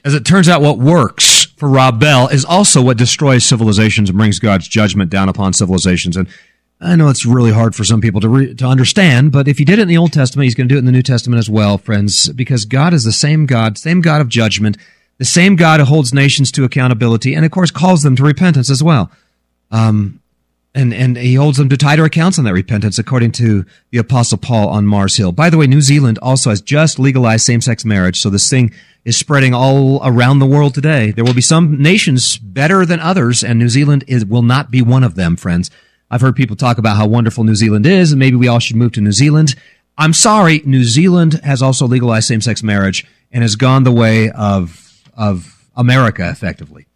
As it turns out, what works for Rob Bell is also what destroys civilizations and brings God's judgment down upon civilizations. And I know it's really hard for some people to understand, but if he did it in the Old Testament, he's going to do it in the New Testament as well, friends, because God is the same God of judgment, the same God who holds nations to accountability, and of course calls them to repentance as well. And he holds them to tighter accounts on that repentance, according to the Apostle Paul on Mars Hill. By the way, New Zealand also has just legalized same-sex marriage, so this thing is spreading all around the world today. There will be some nations better than others, and New Zealand will not be one of them, friends. I've heard people talk about how wonderful New Zealand is, and maybe we all should move to New Zealand. I'm sorry, New Zealand has also legalized same-sex marriage and has gone the way of America, effectively.